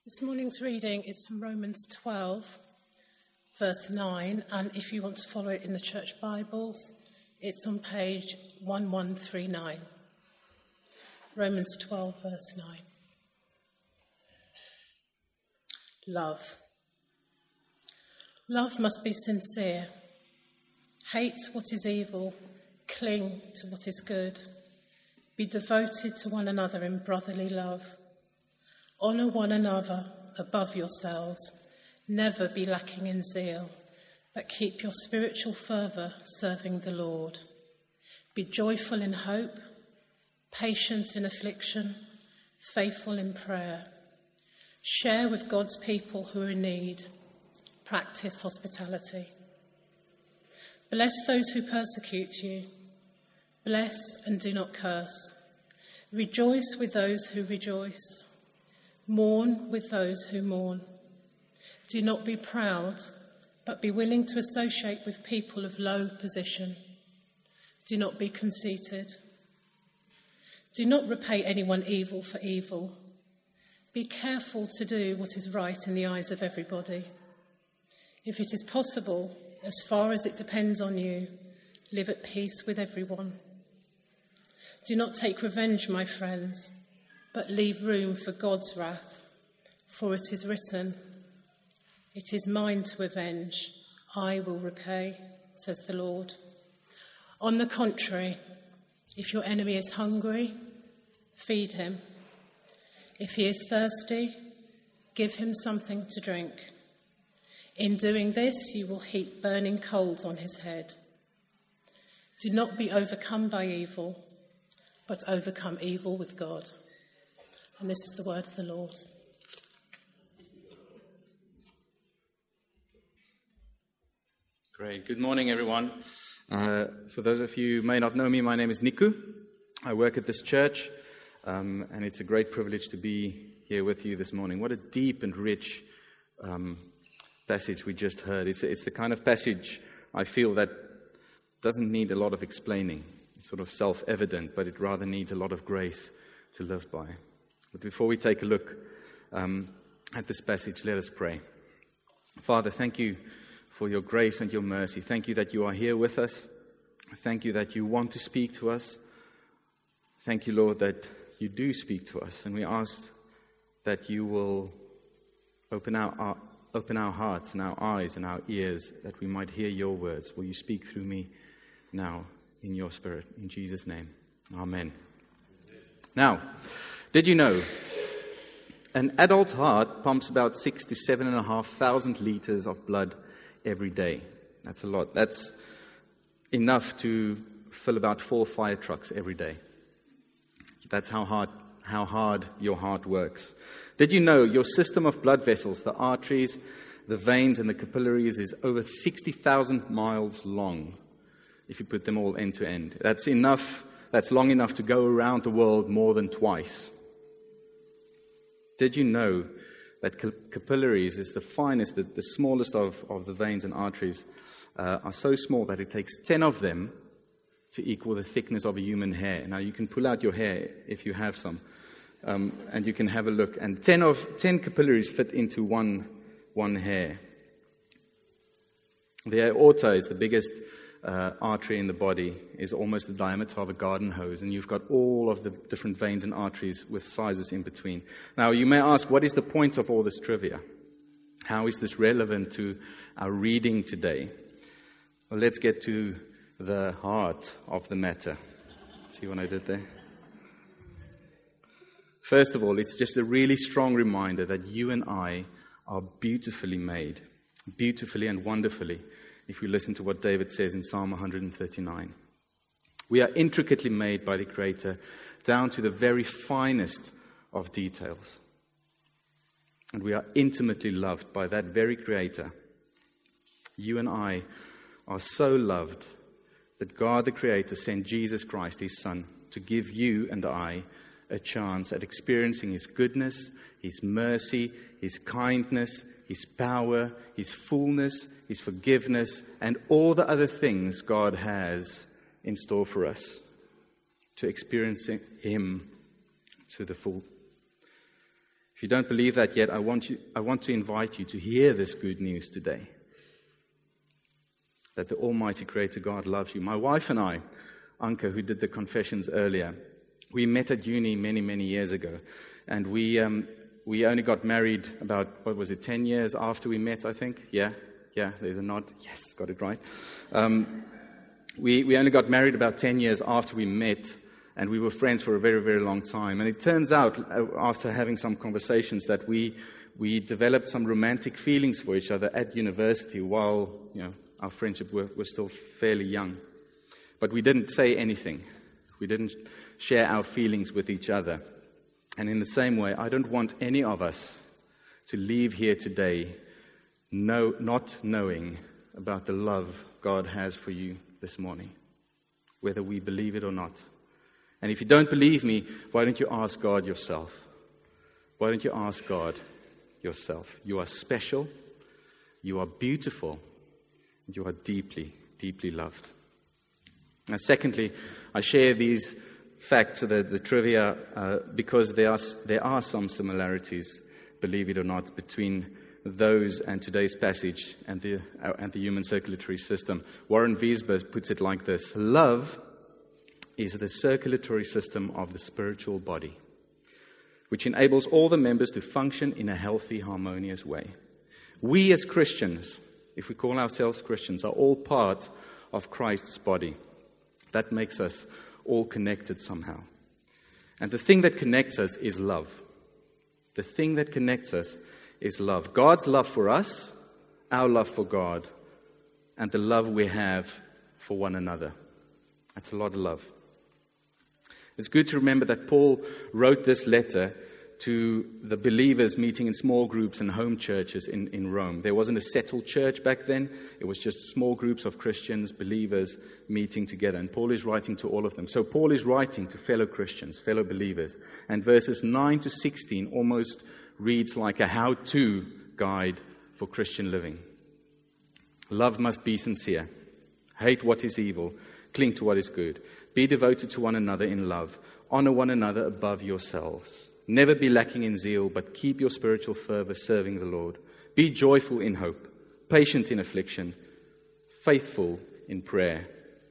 This morning's reading is from Romans 12, verse 9, and if you want to follow it in the church Bibles, it's on page 1139. Romans 12, verse 9. Love. Love must be sincere. Hate what is evil. Cling to what is good. Be devoted to one another in brotherly love. Honour one another above yourselves. Never be lacking in zeal, but keep your spiritual fervour serving the Lord. Be joyful in hope, patient in affliction, faithful in prayer. Share with God's people who are in need. Practice hospitality. Bless those who persecute you. Bless and do not curse. Rejoice with those who rejoice. Mourn with those who mourn. Do not be proud, but be willing to associate with people of low position. Do not be conceited. Do not repay anyone evil for evil. Be careful to do what is right in the eyes of everybody. If it is possible, as far as it depends on you, live at peace with everyone. Do not take revenge, my friends, but leave room for God's wrath, for it is written, "It is mine to avenge, I will repay," says the Lord. On the contrary, if your enemy is hungry, feed him. If he is thirsty, give him something to drink. In doing this, you will heap burning coals on his head. Do not be overcome by evil, but overcome evil with God. And this is the word of the Lord. Great. Good morning, everyone. For those of you who may not know me, my name is Niku. I work at this church, and it's a great privilege to be here with you this morning. What a deep and rich passage we just heard. It's the kind of passage I feel that doesn't need a lot of explaining. It's sort of self-evident, but it rather needs a lot of grace to live by. But before we take a look at this passage, let us pray. Father, thank you for your grace and your mercy. Thank you that you are here with us. Thank you that you want to speak to us. Thank you, Lord, that you do speak to us. And we ask that you will open our hearts and our eyes and our ears, that we might hear your words. Will you speak through me now in your Spirit? In Jesus' name, amen. Now, did you know an adult heart pumps about 6,000 to 7,500 liters of blood every day? That's a lot. That's enough to fill about 4 fire trucks every day. That's how hard your heart works. Did you know your system of blood vessels, the arteries, the veins, and the capillaries, is over 60,000 miles long if you put them all end to end? That's enough. That's long enough to go around the world more than twice. Did you know that capillaries is the finest, the smallest of the veins and arteries, are so small that it takes 10 of them to equal the thickness of a human hair? Now, you can pull out your hair if you have some, and you can have a look. And 10 capillaries fit into one hair. The aorta is the biggest artery in the body, is almost the diameter of a garden hose, and you've got all of the different veins and arteries with sizes in between. Now, you may ask, what is the point of all this trivia? How is this relevant to our reading today? Well, let's get to the heart of the matter. See what I did there? First of all, it's just a really strong reminder that you and I are beautifully made, beautifully and wonderfully, if we listen to what David says in Psalm 139. We are intricately made by the Creator, down to the very finest of details. And we are intimately loved by that very Creator. You and I are so loved that God the Creator sent Jesus Christ, His Son, to give you and I a chance at experiencing His goodness, His mercy, His kindness, His power, His fullness, His forgiveness, and all the other things God has in store for us, to experience Him to the full. If you don't believe that yet, I want to invite you to hear this good news today. That the Almighty Creator God loves you. My wife and I, Anke, who did the confessions earlier, we met at uni many, many years ago. And we only got married about, 10 years after we met, I think? Yeah, there's a nod. Yes, got it right. We only got married about 10 years after we met, and we were friends for a very, very long time. And it turns out, after having some conversations, that we developed some romantic feelings for each other at university while, our friendship was still fairly young. But we didn't say anything. We didn't share our feelings with each other. And in the same way, I don't want any of us to leave here today not knowing about the love God has for you this morning, whether we believe it or not. And if you don't believe me, why don't you ask God yourself? Why don't you ask God yourself? You are special, you are beautiful, and you are deeply, deeply loved. Now, secondly, I share these facts, the trivia, because there are some similarities, believe it or not, between those and today's passage and the human circulatory system. Warren Wiesber puts it like this: love is the circulatory system of the spiritual body, which enables all the members to function in a healthy, harmonious way. We as Christians, if we call ourselves Christians, are all part of Christ's body. That makes us all connected somehow. And the thing that connects us is love. The thing that connects us is love. God's love for us, our love for God, and the love we have for one another. That's a lot of love. It's good to remember that Paul wrote this letter to the believers meeting in small groups and home churches in Rome. There wasn't a settled church back then. It was just small groups of Christians, believers, meeting together. And Paul is writing to all of them. So Paul is writing to fellow Christians, fellow believers. And verses 9 to 16 almost reads like a how-to guide for Christian living. Love must be sincere. Hate what is evil. Cling to what is good. Be devoted to one another in love. Honor one another above yourselves. Never be lacking in zeal, but keep your spiritual fervor serving the Lord. Be joyful in hope, patient in affliction, faithful in prayer.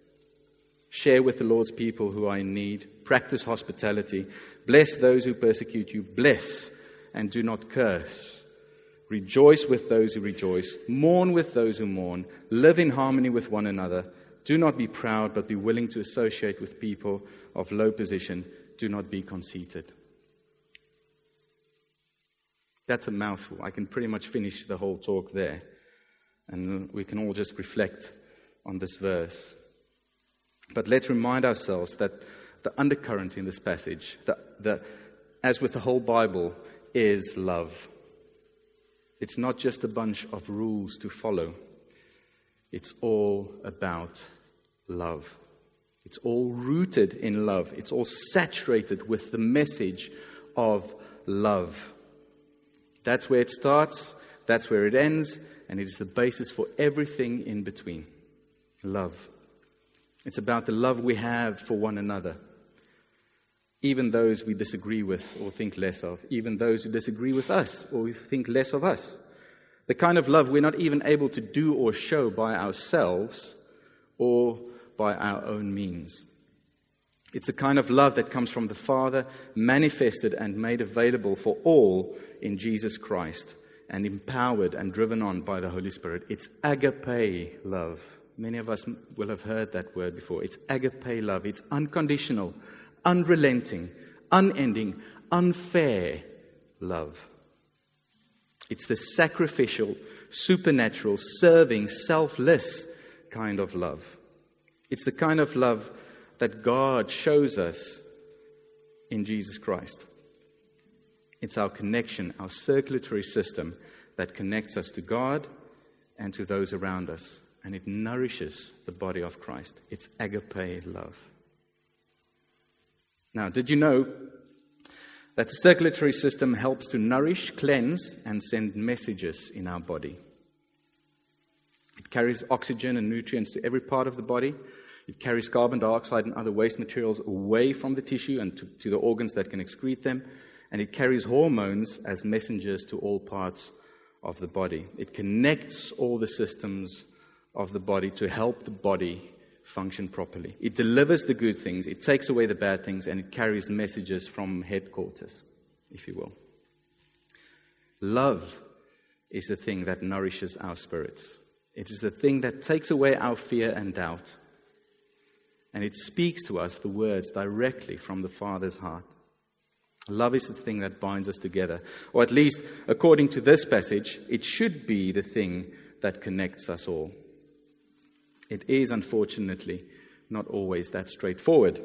Share with the Lord's people who are in need. Practice hospitality. Bless those who persecute you. Bless and do not curse. Rejoice with those who rejoice. Mourn with those who mourn. Live in harmony with one another. Do not be proud, but be willing to associate with people of low position. Do not be conceited. That's a mouthful. I can pretty much finish the whole talk there. And we can all just reflect on this verse. But let's remind ourselves that the undercurrent in this passage, as with the whole Bible, is love. It's not just a bunch of rules to follow. It's all about love. It's all rooted in love. It's all saturated with the message of love. That's where it starts, that's where it ends, and it is the basis for everything in between. Love. It's about the love we have for one another. Even those we disagree with or think less of. Even those who disagree with us or think less of us. The kind of love we're not even able to do or show by ourselves or by our own means. It's the kind of love that comes from the Father, manifested and made available for all in Jesus Christ, and empowered and driven on by the Holy Spirit. It's agape love. Many of us will have heard that word before. It's agape love. It's unconditional, unrelenting, unending, unfair love. It's the sacrificial, supernatural, serving, selfless kind of love. It's the kind of love that God shows us in Jesus Christ. It's our connection, our circulatory system that connects us to God and to those around us. And it nourishes the body of Christ. It's agape love. Now, did you know that the circulatory system helps to nourish, cleanse, and send messages in our body? It carries oxygen and nutrients to every part of the body. It carries carbon dioxide and other waste materials away from the tissue and to the organs that can excrete them. and it carries hormones as messengers to all parts of the body. It connects all the systems of the body to help the body function properly. It delivers the good things, it takes away the bad things, and it carries messages from headquarters, if you will. Love is the thing that nourishes our spirits. It is the thing that takes away our fear and doubt. And it speaks to us the words directly from the Father's heart. Love is the thing that binds us together. Or at least, according to this passage, it should be the thing that connects us all. It is, unfortunately, not always that straightforward.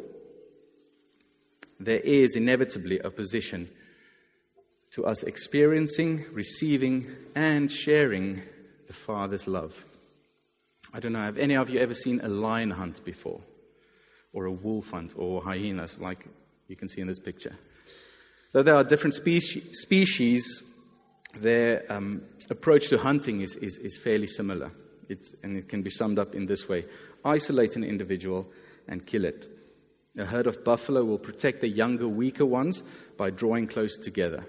There is inevitably opposition to us experiencing, receiving, and sharing the Father's love. I don't know, have any of you ever seen a lion hunt before? Or a wolf hunt, or hyenas, like you can see in this picture? Though there are different species, their approach to hunting is fairly similar. And it can be summed up in this way: isolate an individual and kill it. A herd of buffalo will protect the younger, weaker ones by drawing close together.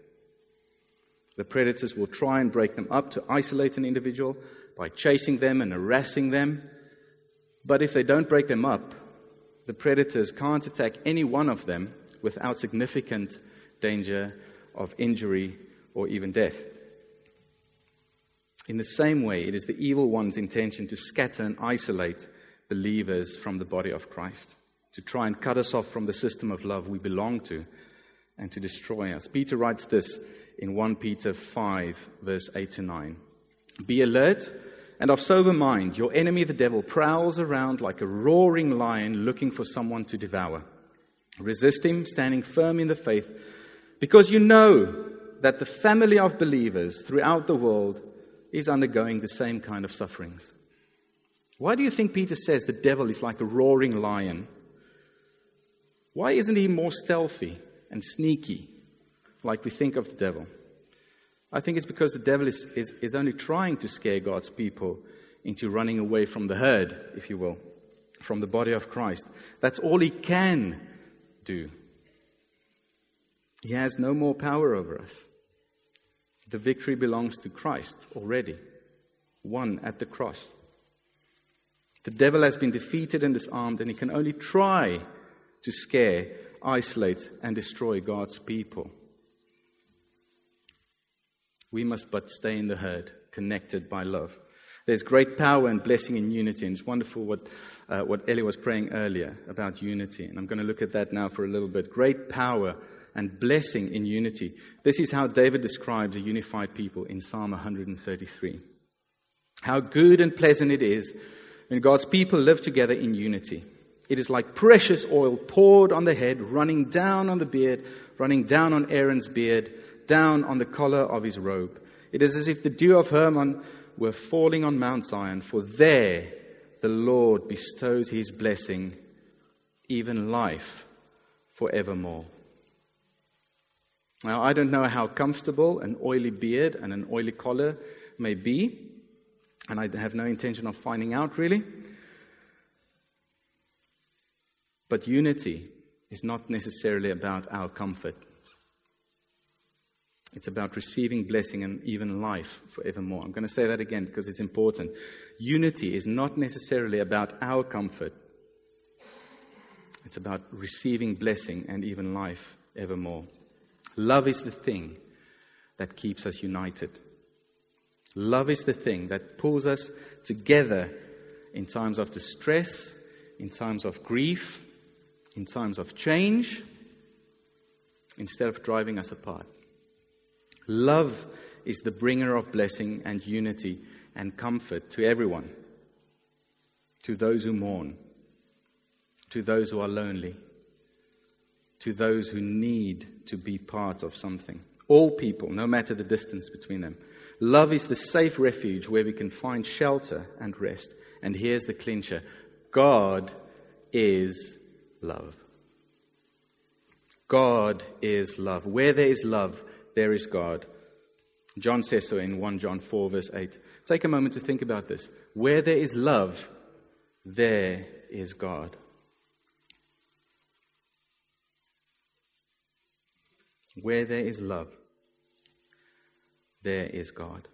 The predators will try and break them up to isolate an individual by chasing them and harassing them. But if they don't break them up, the predators can't attack any one of them without significant danger of injury or even death. In the same way, it is the evil one's intention to scatter and isolate believers from the body of Christ, to try and cut us off from the system of love we belong to, and to destroy us. Peter writes this in 1 Peter 5, verse 8 to 9. Be alert and of sober mind. Your enemy, the devil, prowls around like a roaring lion looking for someone to devour. Resist him, standing firm in the faith, because you know that the family of believers throughout the world is undergoing the same kind of sufferings. Why do you think Peter says the devil is like a roaring lion? Why isn't he more stealthy and sneaky like we think of the devil? I think it's because the devil is only trying to scare God's people into running away from the herd, if you will, from the body of Christ. That's all he can do. He has no more power over us. The victory belongs to Christ already, won at the cross. The devil has been defeated and disarmed, and he can only try to scare, isolate, and destroy God's people. We must but stay in the herd, connected by love. There's great power and blessing in unity, and it's wonderful what Ellie was praying earlier about unity, and I'm going to look at that now for a little bit. Great power and blessing in unity. This is how David describes a unified people in Psalm 133. How good and pleasant it is when God's people live together in unity. It is like precious oil poured on the head, running down on the beard, running down on Aaron's beard, down on the collar of his robe. It is as if the dew of Hermon were falling on Mount Zion, for there the Lord bestows his blessing, even life forevermore. Now, I don't know how comfortable an oily beard and an oily collar may be, and I have no intention of finding out really. But unity is not necessarily about our comfort. It's about receiving blessing and even life forevermore. I'm going to say that again because it's important. Unity is not necessarily about our comfort. It's about receiving blessing and even life evermore. Love is the thing that keeps us united. Love is the thing that pulls us together in times of distress, in times of grief, in times of change, instead of driving us apart. Love is the bringer of blessing and unity and comfort to everyone, to those who mourn, to those who are lonely, to those who need to be part of something. All people, no matter the distance between them. Love is the safe refuge where we can find shelter and rest. And here's the clincher. God is love. God is love. Where there is love, there is God. John says so in 1 John 4, verse 8. Take a moment to think about this. Where there is love, there is God. Where there is love, there is God.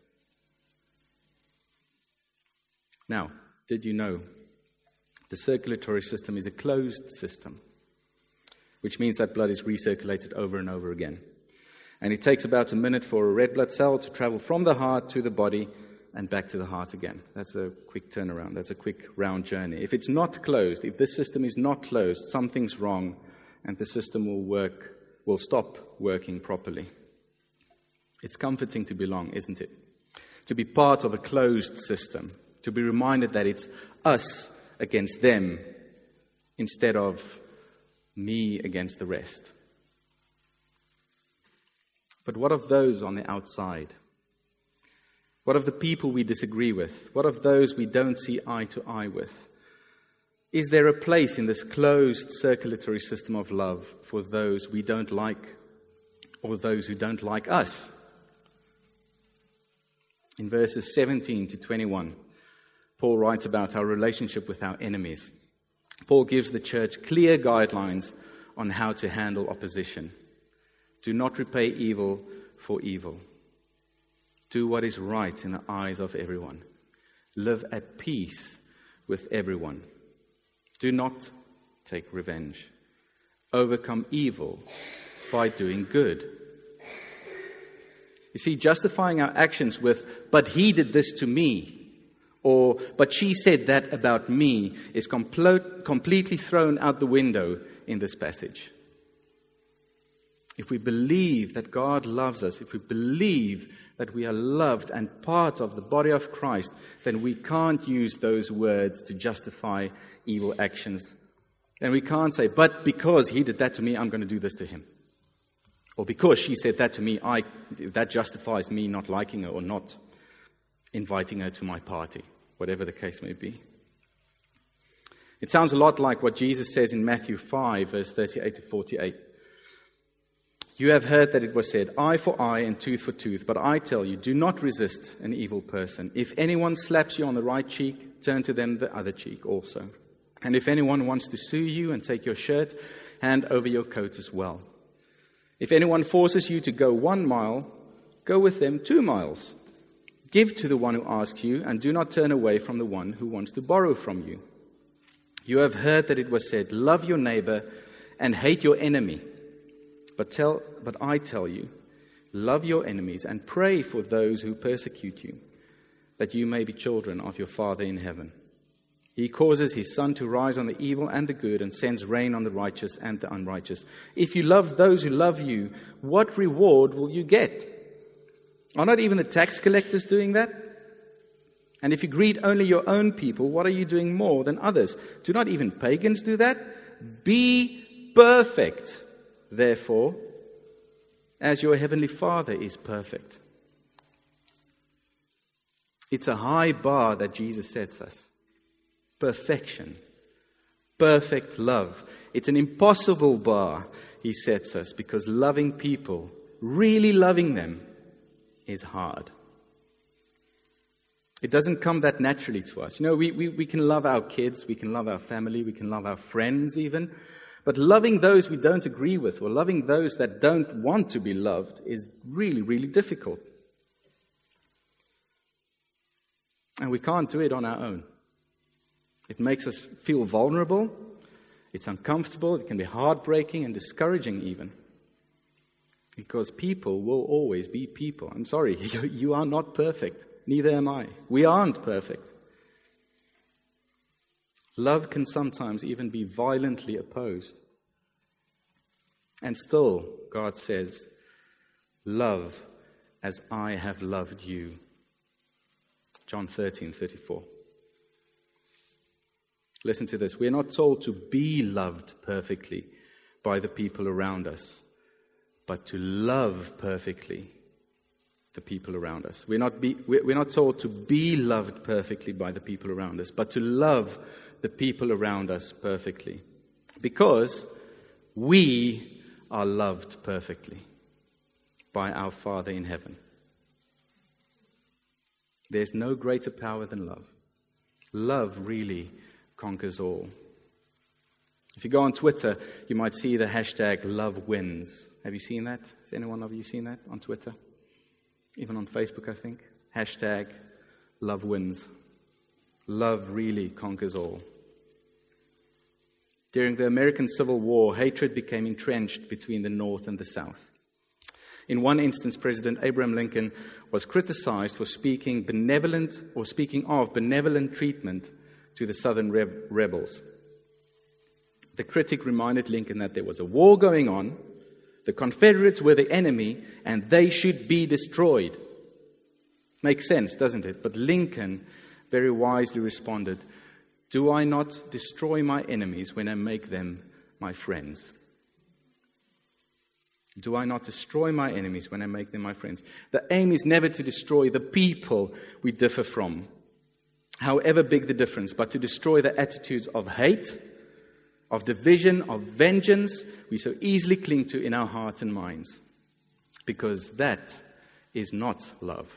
Now, did you know the circulatory system is a closed system, which means that blood is recirculated over and over again. And it takes about a minute for a red blood cell to travel from the heart to the body and back to the heart again. That's a quick turnaround. That's a quick round journey. If it's not closed, if this system is not closed, something's wrong and the system will stop working properly. It's comforting to belong, isn't it? To be part of a closed system, to be reminded that it's us against them instead of me against the rest. But what of those on the outside? What of the people we disagree with? What of those we don't see eye to eye with? Is there a place in this closed circulatory system of love for those we don't like or those who don't like us? In verses 17 to 21, Paul writes about our relationship with our enemies. Paul gives the church clear guidelines on how to handle opposition. Do not repay evil for evil. Do what is right in the eyes of everyone. Live at peace with everyone. Do not take revenge. Overcome evil by doing good. You see, justifying our actions with, but he did this to me, or, but she said that about me, is completely thrown out the window in this passage. If we believe that God loves us, if we believe that we are loved and part of the body of Christ, then we can't use those words to justify evil actions. And we can't say, but because he did that to me, I'm going to do this to him. Or because she said that to me, that justifies me not liking her or not inviting her to my party, whatever the case may be. It sounds a lot like what Jesus says in Matthew 5, verse 38 to 48. You have heard that it was said, eye for eye and tooth for tooth, but I tell you, do not resist an evil person. If anyone slaps you on the right cheek, turn to them the other cheek also. And if anyone wants to sue you and take your shirt, hand over your coat as well. If anyone forces you to go 1 mile, go with them 2 miles. Give to the one who asks you, and do not turn away from the one who wants to borrow from you. You have heard that it was said, love your neighbor and hate your enemy. But I tell you, love your enemies and pray for those who persecute you, that you may be children of your Father in heaven. He causes his sun to rise on the evil and the good and sends rain on the righteous and the unrighteous. If you love those who love you, what reward will you get? Are not even the tax collectors doing that? And if you greet only your own people, what are you doing more than others? Do not even pagans do that? Be perfect, therefore, as your heavenly Father is perfect. It's a high bar that Jesus sets us. Perfection. Perfect love. It's an impossible bar he sets us because loving people, really loving them, is hard. It doesn't come that naturally to us. You know, we can love our kids, we can love our family, we can love our friends even. But loving those we don't agree with or loving those that don't want to be loved is really, really difficult. And we can't do it on our own. It makes us feel vulnerable. It's uncomfortable. It can be heartbreaking and discouraging even. Because people will always be people. I'm sorry, you are not perfect. Neither am I. We aren't perfect. Love can sometimes even be violently opposed. And still, God says, love as I have loved you. John 13:34. Listen to this. We are not told to be loved perfectly by the people around us, but to love perfectly the people around us. We're not told to be loved perfectly by the people around us, but to love the people around us perfectly. Because we are loved perfectly by our Father in heaven. There's no greater power than love. Love really conquers all. If you go on Twitter, you might see the hashtag #LoveWins. Have you seen that? Has anyone of you seen that on Twitter? Even on Facebook, I think. Hashtag love wins. Love really conquers all. During the American Civil War, hatred became entrenched between the North and the South. In one instance, President Abraham Lincoln was criticized for speaking of benevolent treatment to the Southern rebels. The critic reminded Lincoln that there was a war going on, the Confederates were the enemy, and they should be destroyed. Makes sense, doesn't it? But Lincoln very wisely responded, "Do I not destroy my enemies when I make them my friends?" Do I not destroy my enemies when I make them my friends? The aim is never to destroy the people we differ from, however big the difference, but to destroy the attitudes of hate, of division, of vengeance we so easily cling to in our hearts and minds, because that is not love.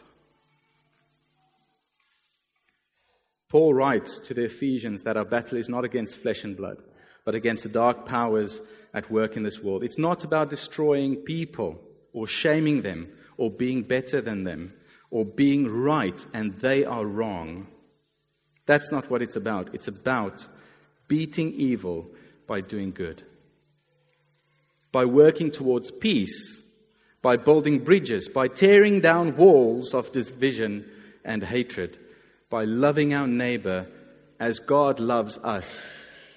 Paul writes to the Ephesians that our battle is not against flesh and blood, but against the dark powers at work in this world. It's not about destroying people or shaming them or being better than them or being right and they are wrong. That's not what it's about. It's about beating evil by doing good, by working towards peace, by building bridges, by tearing down walls of division and hatred, by loving our neighbor as God loves us.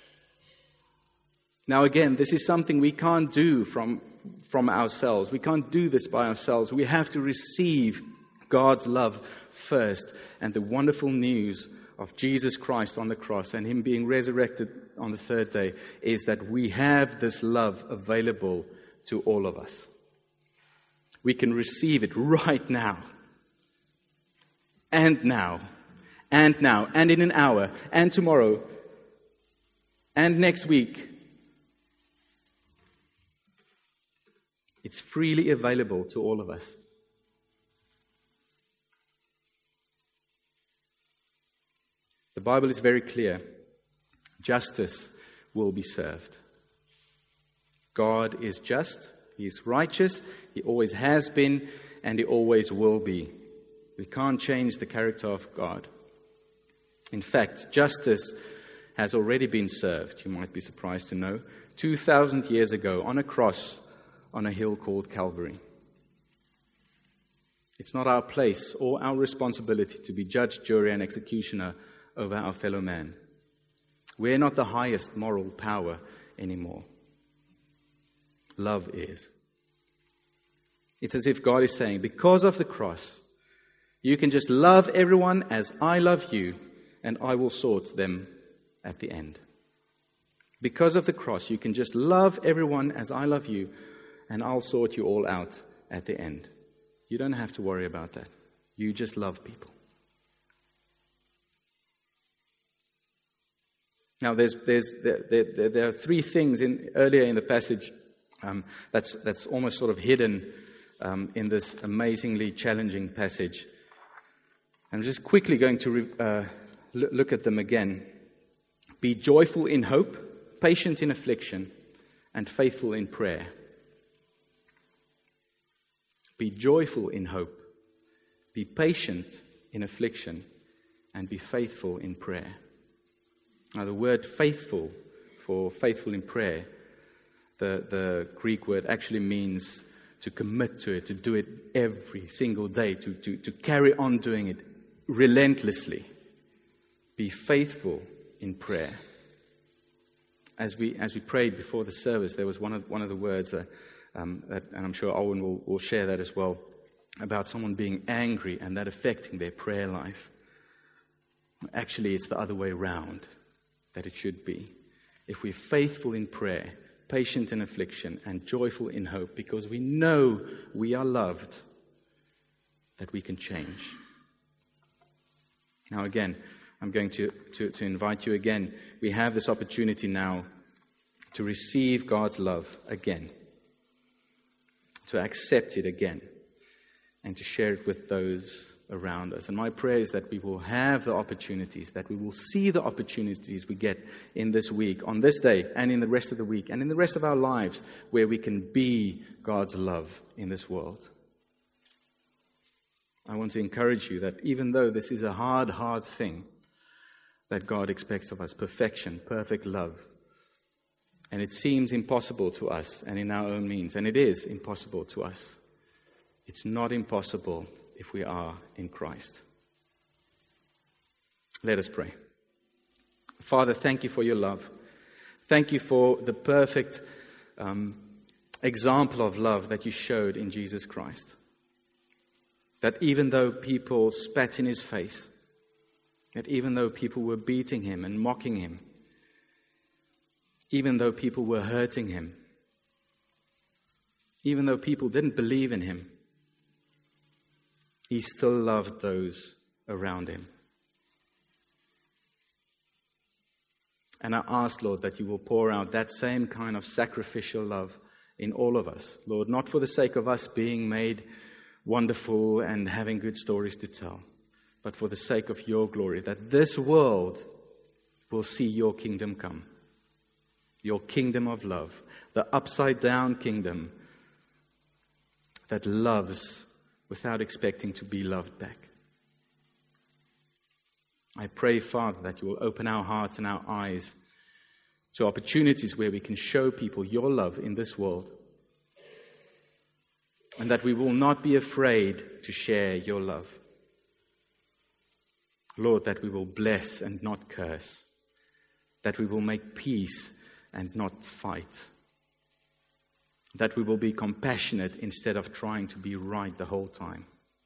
Now again, this is something we can't do from ourselves. We can't do this by ourselves. We have to receive God's love first, and the wonderful news of Jesus Christ on the cross and Him being resurrected on the third day is that we have this love available to all of us. We can receive it right now, and now, and now, and in an hour, and tomorrow, and next week. It's freely available to all of us. The Bible is very clear. Justice will be served. God is just. He is righteous. He always has been, and He always will be. We can't change the character of God. In fact, justice has already been served, you might be surprised to know, 2,000 years ago on a cross on a hill called Calvary. It's not our place or our responsibility to be judge, jury, and executioner over our fellow man. We're not the highest moral power anymore. Love is. It's as if God is saying, because of the cross, you can just love everyone as I love you, and I will sort them at the end. Because of the cross, you can just love everyone as I love you, and I'll sort you all out at the end. You don't have to worry about that. You just love people. Now, there are three things earlier in the passage that's almost sort of hidden in this amazingly challenging passage. I'm just quickly going to look at them again. Be joyful in hope, patient in affliction, and faithful in prayer. Be joyful in hope, be patient in affliction, and be faithful in prayer. Now, the word faithful, for faithful in prayer, the Greek word actually means to commit to it, to do it every single day, to carry on doing it relentlessly. Be faithful in prayer. As we prayed before the service, there was one of the words that, and I'm sure Owen will share that as well, about someone being angry and that affecting their prayer life. Actually, it's the other way around that it should be. If we're faithful in prayer, patient in affliction, and joyful in hope, because we know we are loved, that we can change. Now again, I'm going to invite you again. We have this opportunity now to receive God's love again, to accept it again, and to share it with those around us. And my prayer is that we will have the opportunities, that we will see the opportunities we get in this week, on this day, and in the rest of the week, and in the rest of our lives, where we can be God's love in this world. I want to encourage you that even though this is a hard thing, that God expects of us perfection, perfect love. And it seems impossible to us and in our own means, and it is impossible to us. It's not impossible if we are in Christ. Let us pray. Father, thank you for your love. Thank you for the perfect example of love that you showed in Jesus Christ. That even though people spat in his face, that even though people were beating him and mocking him, even though people were hurting him, even though people didn't believe in him, he still loved those around him. And I ask, Lord, that you will pour out that same kind of sacrificial love in all of us. Lord, not for the sake of us being made wonderful and having good stories to tell, but for the sake of your glory, that this world will see your kingdom come. Your kingdom of love, the upside down kingdom that loves without expecting to be loved back. I pray, Father, that you will open our hearts and our eyes to opportunities where we can show people your love in this world. And that we will not be afraid to share your love. Lord, that we will bless and not curse. That we will make peace and not fight. That we will be compassionate instead of trying to be right the whole time.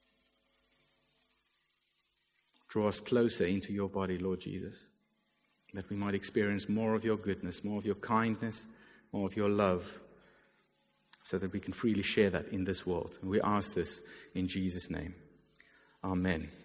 Draw us closer into your body, Lord Jesus. That we might experience more of your goodness, more of your kindness, more of your love, so that we can freely share that in this world. And we ask this in Jesus' name. Amen.